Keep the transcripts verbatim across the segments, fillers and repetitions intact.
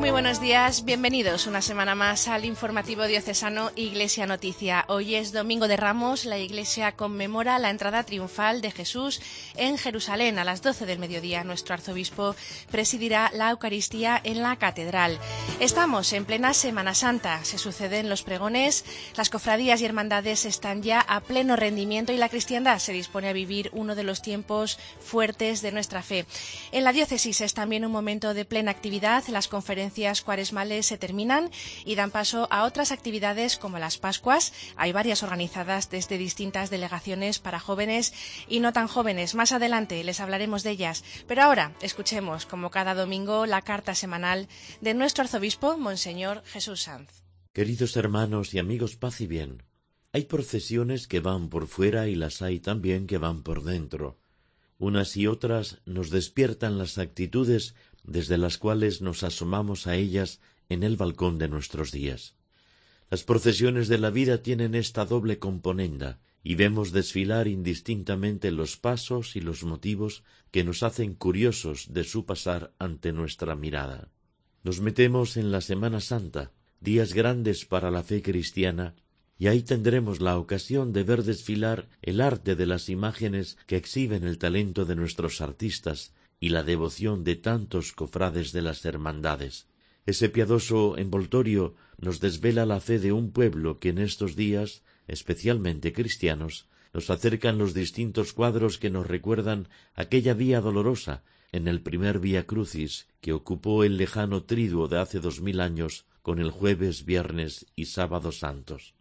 Muy buenos días, bienvenidos una semana más al informativo diocesano Iglesia Noticia. Hoy es Domingo de Ramos, la Iglesia conmemora la entrada triunfal de Jesús en Jerusalén. A las doce del mediodía nuestro arzobispo presidirá la Eucaristía en la Catedral. Estamos en plena Semana Santa, se suceden los pregones, las cofradías y hermandades están ya a pleno rendimiento y la cristiandad se dispone a vivir uno de los tiempos fuertes de nuestra fe. En la diócesis es también un momento de plena actividad, las conferencias cuaresmales se terminan y dan paso a otras actividades como las Pascuas. Hay varias organizadas desde distintas delegaciones para jóvenes y no tan jóvenes. Más adelante les hablaremos de ellas. Pero ahora escuchemos, como cada domingo, la carta semanal de nuestro arzobispo, Monseñor Jesús Sanz. Queridos hermanos y amigos, paz y bien. Hay procesiones que van por fuera y las hay también que van por dentro. Unas y otras nos despiertan las actitudes desde las cuales nos asomamos a ellas en el balcón de nuestros días. Las procesiones de la vida tienen esta doble componenda, y vemos desfilar indistintamente los pasos y los motivos que nos hacen curiosos de su pasar ante nuestra mirada. Nos metemos en la Semana Santa, días grandes para la fe cristiana, y ahí tendremos la ocasión de ver desfilar el arte de las imágenes que exhiben el talento de nuestros artistas y la devoción de tantos cofrades de las hermandades. Ese piadoso envoltorio nos desvela la fe de un pueblo que en estos días, especialmente cristianos, nos acercan los distintos cuadros que nos recuerdan aquella vía dolorosa en el primer Vía Crucis que ocupó el lejano triduo de hace dos mil años con el jueves, viernes y sábado santos.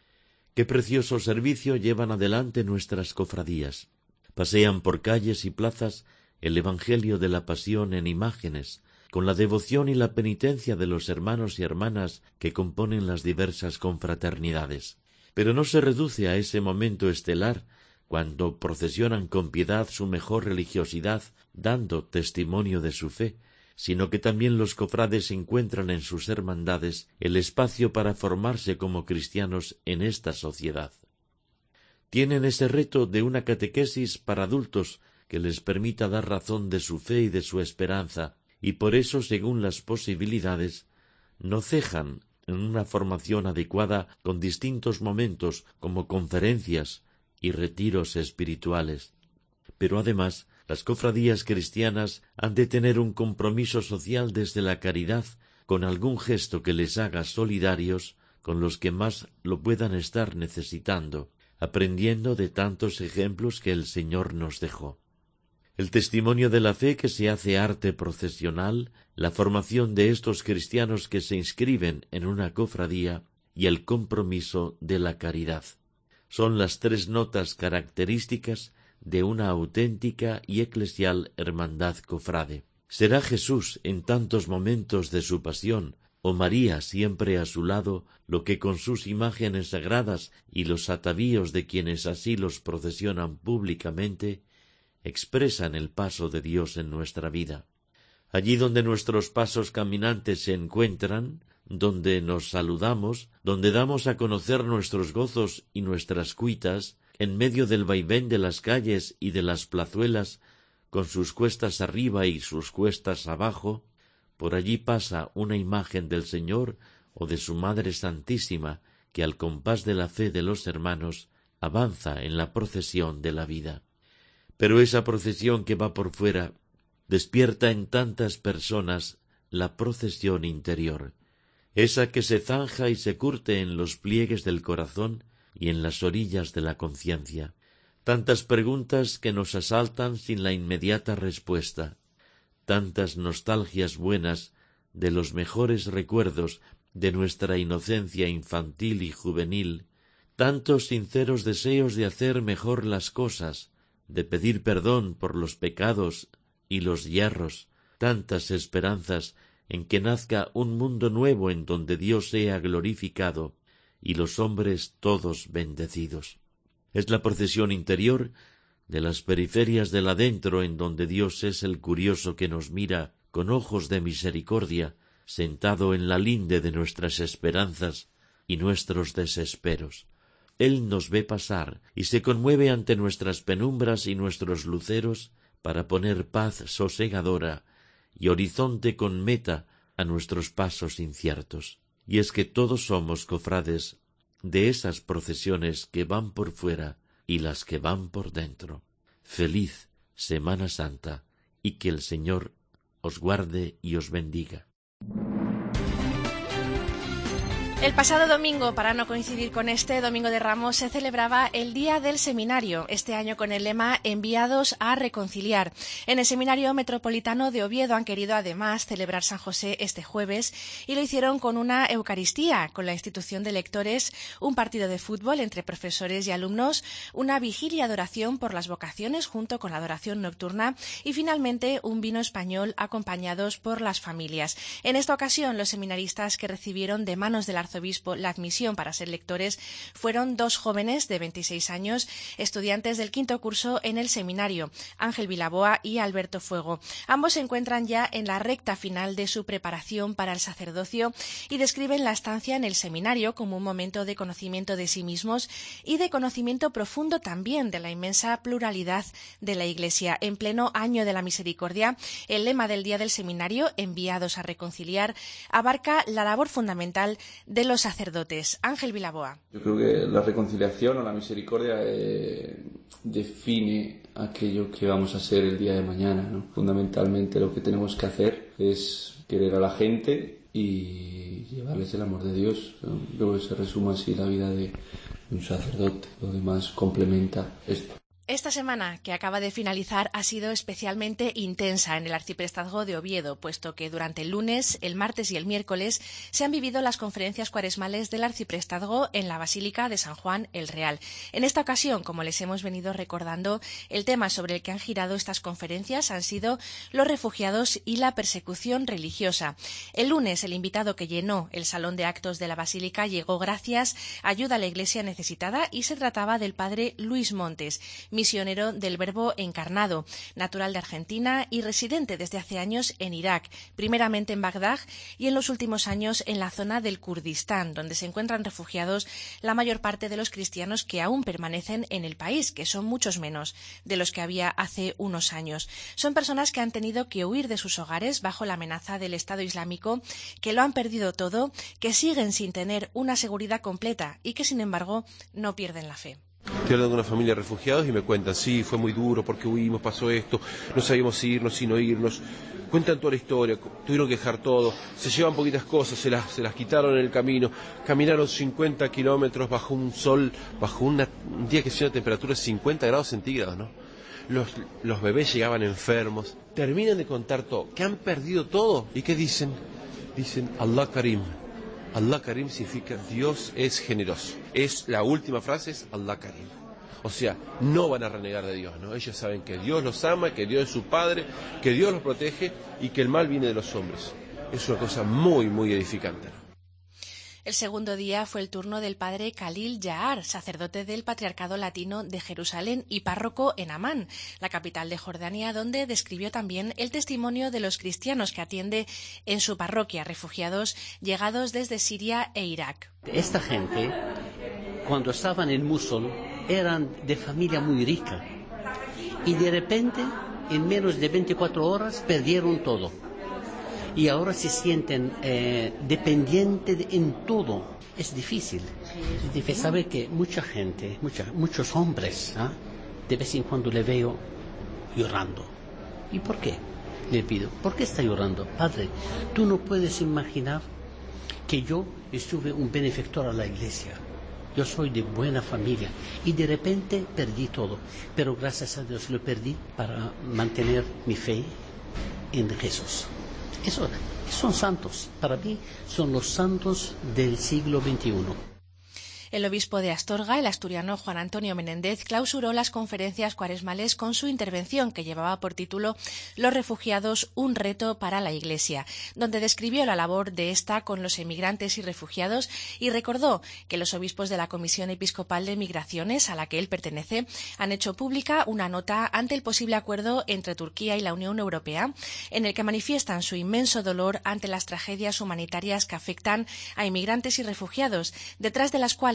Qué precioso servicio llevan adelante nuestras cofradías. Pasean por calles y plazas el Evangelio de la Pasión en imágenes, con la devoción y la penitencia de los hermanos y hermanas que componen las diversas confraternidades. Pero no se reduce a ese momento estelar, cuando procesionan con piedad su mejor religiosidad, dando testimonio de su fe, sino que también los cofrades encuentran en sus hermandades el espacio para formarse como cristianos en esta sociedad. Tienen ese reto de una catequesis para adultos que les permita dar razón de su fe y de su esperanza, y por eso, según las posibilidades, no cejan en una formación adecuada con distintos momentos como conferencias y retiros espirituales. Pero además, las cofradías cristianas han de tener un compromiso social desde la caridad, con algún gesto que les haga solidarios con los que más lo puedan estar necesitando, aprendiendo de tantos ejemplos que el Señor nos dejó. El testimonio de la fe que se hace arte procesional, la formación de estos cristianos que se inscriben en una cofradía y el compromiso de la caridad. Son las tres notas características de una auténtica y eclesial hermandad cofrade. ¿Será Jesús en tantos momentos de su pasión, o María siempre a su lado, lo que con sus imágenes sagradas y los atavíos de quienes así los procesionan públicamente, expresan el paso de Dios en nuestra vida? Allí donde nuestros pasos caminantes se encuentran, donde nos saludamos, donde damos a conocer nuestros gozos y nuestras cuitas, en medio del vaivén de las calles y de las plazuelas, con sus cuestas arriba y sus cuestas abajo, por allí pasa una imagen del Señor o de su Madre Santísima, que al compás de la fe de los hermanos avanza en la procesión de la vida. Pero esa procesión que va por fuera despierta en tantas personas la procesión interior, esa que se zanja y se curte en los pliegues del corazón y en las orillas de la conciencia. Tantas preguntas que nos asaltan sin la inmediata respuesta, tantas nostalgias buenas de los mejores recuerdos de nuestra inocencia infantil y juvenil, tantos sinceros deseos de hacer mejor las cosas, de pedir perdón por los pecados y los yerros, tantas esperanzas en que nazca un mundo nuevo en donde Dios sea glorificado y los hombres todos bendecidos. Es la procesión interior de las periferias del adentro en donde Dios es el curioso que nos mira con ojos de misericordia, sentado en la linde de nuestras esperanzas y nuestros desesperos. Él nos ve pasar y se conmueve ante nuestras penumbras y nuestros luceros para poner paz sosegadora y horizonte con meta a nuestros pasos inciertos. Y es que todos somos cofrades de esas procesiones que van por fuera y las que van por dentro. Feliz Semana Santa y que el Señor os guarde y os bendiga. El pasado domingo, para no coincidir con este Domingo de Ramos, se celebraba el Día del Seminario, este año con el lema Enviados a Reconciliar. En el Seminario Metropolitano de Oviedo han querido además celebrar San José este jueves y lo hicieron con una Eucaristía, con la institución de lectores, un partido de fútbol entre profesores y alumnos, una vigilia de oración por las vocaciones junto con la adoración nocturna y finalmente un vino español acompañados por las familias. En esta ocasión, los seminaristas que recibieron de manos del arzobispo la admisión para ser lectores fueron dos jóvenes de veintiséis años, estudiantes del quinto curso en el seminario, Ángel Vilaboa y Alberto Fuego. Ambos se encuentran ya en la recta final de su preparación para el sacerdocio y describen la estancia en el seminario como un momento de conocimiento de sí mismos y de conocimiento profundo también de la inmensa pluralidad de la Iglesia. En pleno año de la misericordia, el lema del Día del Seminario, Enviados a Reconciliar, abarca la labor fundamental de los sacerdotes. Ángel Vilaboa. Yo creo que la reconciliación o la misericordia eh, define aquello que vamos a hacer el día de mañana, ¿no? Fundamentalmente lo que tenemos que hacer es querer a la gente y llevarles el amor de Dios. Creo que se resume así la vida de un sacerdote. Lo demás complementa esto. Esta semana que acaba de finalizar ha sido especialmente intensa en el arciprestazgo de Oviedo, puesto que durante el lunes, el martes y el miércoles se han vivido las conferencias cuaresmales del arciprestazgo en la Basílica de San Juan el Real. En esta ocasión, como les hemos venido recordando, el tema sobre el que han girado estas conferencias han sido los refugiados y la persecución religiosa. El lunes, el invitado que llenó el salón de actos de la Basílica llegó gracias a ayuda a la Iglesia necesitada y se trataba del padre Luis Montes, misionero del Verbo encarnado, natural de Argentina y residente desde hace años en Irak, primeramente en Bagdad y en los últimos años en la zona del Kurdistán, donde se encuentran refugiados la mayor parte de los cristianos que aún permanecen en el país, que son muchos menos de los que había hace unos años. Son personas que han tenido que huir de sus hogares bajo la amenaza del Estado Islámico, que lo han perdido todo, que siguen sin tener una seguridad completa y que, sin embargo, no pierden la fe. Estoy hablando con una familia de refugiados y me cuentan, sí, fue muy duro porque huimos, pasó esto, no sabíamos si irnos, si no irnos. Cuentan toda la historia, tuvieron que dejar todo, se llevan poquitas cosas, se las, se las quitaron en el camino, caminaron cincuenta kilómetros bajo un sol, bajo una, un día que tiene una temperatura de cincuenta grados centígrados, ¿no? Los, los bebés llegaban enfermos, terminan de contar todo, que han perdido todo, ¿y qué dicen? Dicen, Allah Karim. Allah Karim significa Dios es generoso. Es la última frase, es Allah Karim. O sea, no van a renegar de Dios, ¿no? Ellos saben que Dios los ama, que Dios es su Padre, que Dios los protege y que el mal viene de los hombres. Es una cosa muy, muy edificante, ¿no? El segundo día fue el turno del padre Khalil Yahar, sacerdote del Patriarcado Latino de Jerusalén y párroco en Amán, la capital de Jordania, donde describió también el testimonio de los cristianos que atiende en su parroquia, refugiados llegados desde Siria e Irak. Esta gente, cuando estaban en Mosul, eran de familia muy rica y de repente, en menos de veinticuatro horas, perdieron todo. Y ahora se sienten eh, dependientes de, en todo. Es difícil. Es difícil saber que mucha gente, mucha, muchos hombres, ¿eh? de vez en cuando le veo llorando. ¿Y por qué? Le pido, ¿por qué está llorando? Padre, tú no puedes imaginar que yo estuve un benefactor a la iglesia. Yo soy de buena familia y de repente perdí todo. Pero gracias a Dios lo perdí para mantener mi fe en Jesús. Eso, son santos, para mí son los santos del siglo veintiuno. El obispo de Astorga, el asturiano Juan Antonio Menéndez, clausuró las conferencias cuaresmales con su intervención que llevaba por título Los refugiados, un reto para la Iglesia, donde describió la labor de esta con los emigrantes y refugiados y recordó que los obispos de la Comisión Episcopal de Migraciones, a la que él pertenece, han hecho pública una nota ante el posible acuerdo entre Turquía y la Unión Europea, en el que manifiestan su inmenso dolor ante las tragedias humanitarias que afectan a inmigrantes y refugiados, detrás de las cuales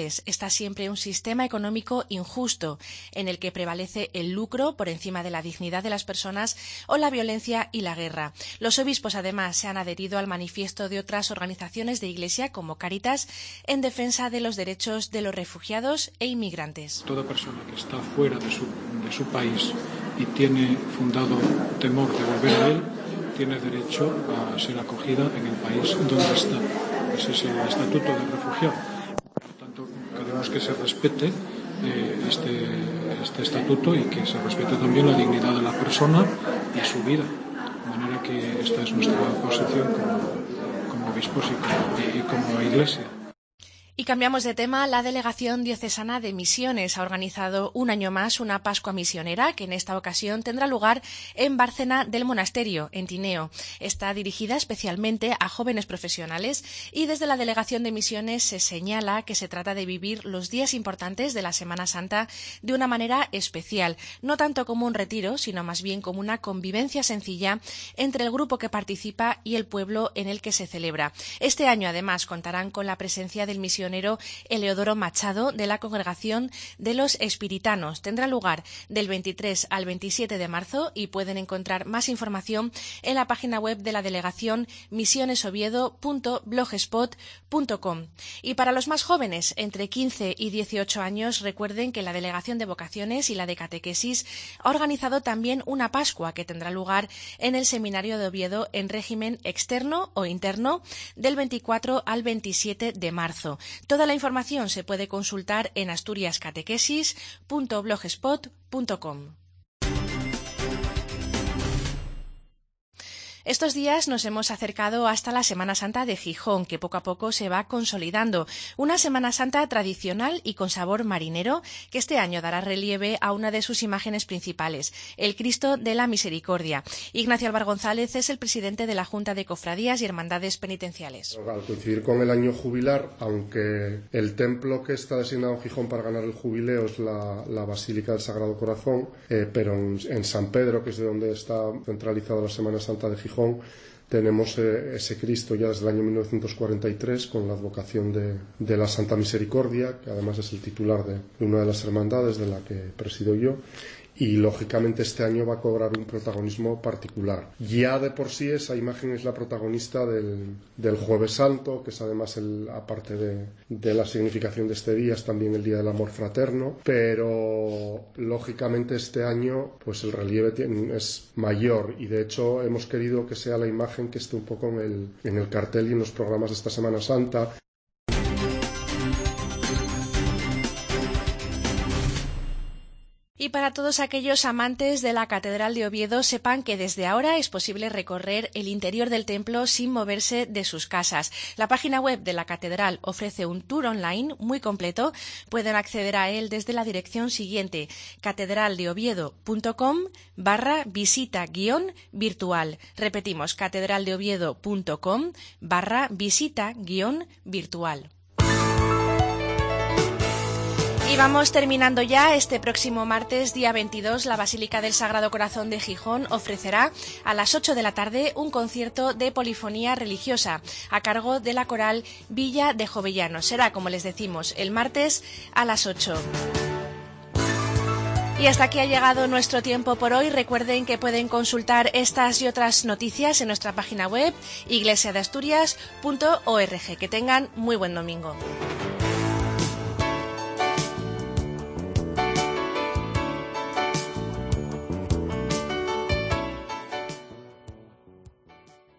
sociales está siempre un sistema económico injusto, en el que prevalece el lucro por encima de la dignidad de las personas o la violencia y la guerra. Los obispos, además, se han adherido al manifiesto de otras organizaciones de Iglesia, como Cáritas, en defensa de los derechos de los refugiados e inmigrantes. Toda persona que está fuera de su, de su país y tiene fundado temor de volver a él, tiene derecho a ser acogida en el país donde está. Ese es el estatuto del refugiado. Por lo tanto, queremos que se respete eh, este, este estatuto y que se respete también la dignidad de la persona y su vida. De manera que esta es nuestra posición como, como obispos y como, y como Iglesia. Y cambiamos de tema. La Delegación Diocesana de Misiones ha organizado un año más una Pascua Misionera, que en esta ocasión tendrá lugar en Bárcena del Monasterio, en Tineo. Está dirigida especialmente a jóvenes profesionales y desde la Delegación de Misiones se señala que se trata de vivir los días importantes de la Semana Santa de una manera especial, no tanto como un retiro, sino más bien como una convivencia sencilla entre el grupo que participa y el pueblo en el que se celebra. Este año, además, contarán con la presencia del misionero Eleodoro Machado, de la Congregación de los Espiritanos. Tendrá lugar del veintitrés al veintisiete de marzo y pueden encontrar más información en la página web de la delegación misiones oviedo punto blogspot punto com. Y para los más jóvenes, entre quince y dieciocho años, recuerden que la Delegación de Vocaciones y la de Catequesis ha organizado también una Pascua que tendrá lugar en el Seminario de Oviedo en régimen externo o interno del veinticuatro al veintisiete de marzo. Toda la información se puede consultar en asturias catequesis punto blogspot punto com. Estos días nos hemos acercado hasta la Semana Santa de Gijón, que poco a poco se va consolidando. Una Semana Santa tradicional y con sabor marinero, que este año dará relieve a una de sus imágenes principales, el Cristo de la Misericordia. Ignacio Álvar González es el presidente de la Junta de Cofradías y Hermandades Penitenciales. Al coincidir con el año jubilar, aunque el templo que está designado en Gijón para ganar el jubileo es la, la Basílica del Sagrado Corazón, eh, pero en, en San Pedro, que es de donde está centralizada la Semana Santa de Gijón, tenemos eh, ese Cristo ya desde el año mil novecientos cuarenta y tres con la advocación de, de la Santa Misericordia, que además es el titular de, de una de las hermandades de la que presido yo, y lógicamente este año va a cobrar un protagonismo particular. Ya de por sí esa imagen es la protagonista del, del Jueves Santo, que es además, el, aparte de, de la significación de este día, es también el Día del Amor Fraterno, pero lógicamente este año pues el relieve tiene, es mayor, y de hecho hemos querido que sea la imagen que esté un poco en el, en el cartel y en los programas de esta Semana Santa. Y para todos aquellos amantes de la Catedral de Oviedo, sepan que desde ahora es posible recorrer el interior del templo sin moverse de sus casas. La página web de la Catedral ofrece un tour online muy completo. Pueden acceder a él desde la dirección siguiente: catedraldeoviedo punto com barra visita guión virtual. Repetimos, catedraldeoviedo punto com barra visita guión virtual. Y vamos terminando ya. Este próximo martes, día veintidós, la Basílica del Sagrado Corazón de Gijón ofrecerá a las ocho de la tarde un concierto de polifonía religiosa a cargo de la coral Villa de Jovellanos. Será, como les decimos, el martes a las ocho. Y hasta aquí ha llegado nuestro tiempo por hoy. Recuerden que pueden consultar estas y otras noticias en nuestra página web iglesia de asturias punto org. Que tengan muy buen domingo.